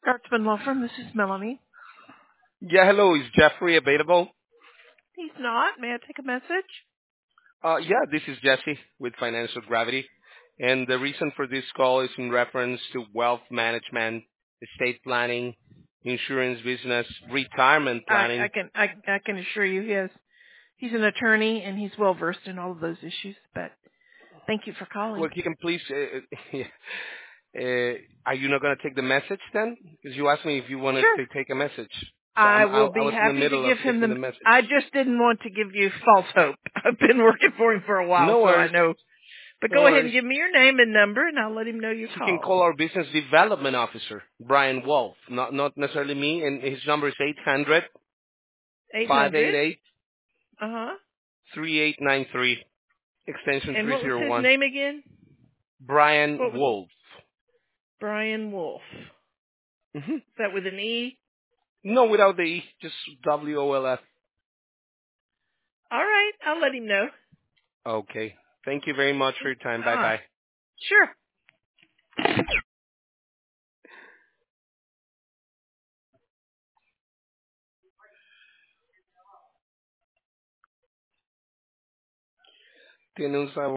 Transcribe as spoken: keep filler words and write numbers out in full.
Artsman Law Firm, this is Melanie. Yeah, hello. Is Jeffrey available? He's not. May I take a message? Uh, yeah, this is Jesse with Financial Gravity. And the reason for this call is in reference to wealth management, estate planning, insurance business, retirement I, I planning. can I, I can assure you he has he's an attorney and he's well versed in all of those issues. But thank you for calling. Well, you can please, uh, yeah, uh, are you not going to take the message then? Because you asked me if you wanted Sure. to take a message. So I I'm, I, will I be was in the happy to middle of give him taking the the. message. I just didn't want to give you false hope. I've been working for him for a while, No so I worries. know. But No go ahead worries. and give me your name and number, and I'll let him know you He can called. call our business development officer, Brian Wolf, not not necessarily me, and his number is eight hundred Eight five eight hundred. eight Uh huh. three eight nine three, extension And what was his three oh one. name again? Brian What was Wolf. Brian Wolf? hmm Is that with an E? No, without the E, just W O L F. All right, I'll let him know. Okay. Thank you very much for your time. Bye Ah, bye. sure. Tiene un sabor